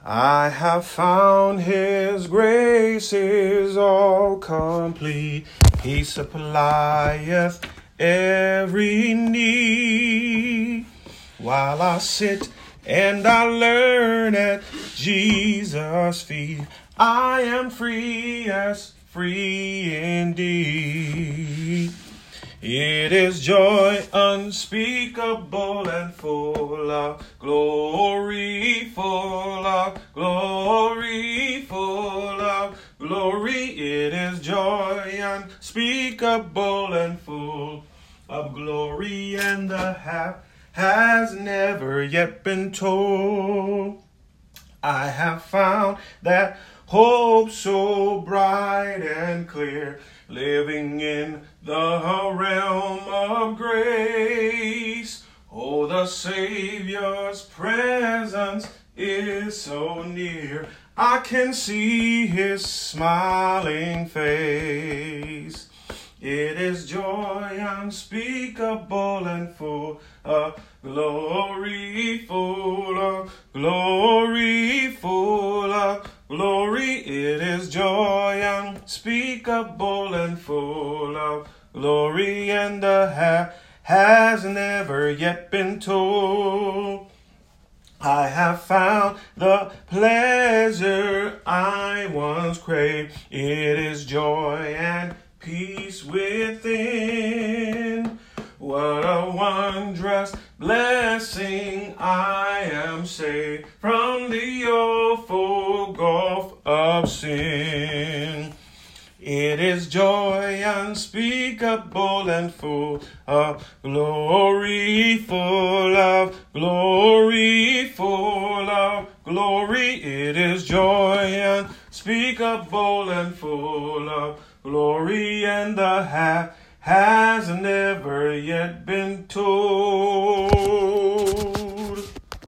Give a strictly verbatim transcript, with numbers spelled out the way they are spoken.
I have found his grace is all complete. He supplieth every need. While I sit and I learn at Jesus' feet, I am free as free indeed. It is joy unspeakable and full of glory, full of glory, full of glory. It is joy unspeakable and full of glory, and the half has never yet been told. I have found that hope so bright and clear, living in the realm of grace. Oh, the Savior's presence is so near, I can see his smiling face. It is joy unspeakable and full of glory, full of glory, full of glory. It is joy unspeakable and full of glory, and the half has never yet been told. I have found the pleasure I once craved. It is joy and peace within. What a wondrous blessing, I am saved from the awful gulf of sin. It is joy unspeakable and full of glory, full of glory, full of glory. It is joy unspeakable and full of glory, and the half has never yet been told.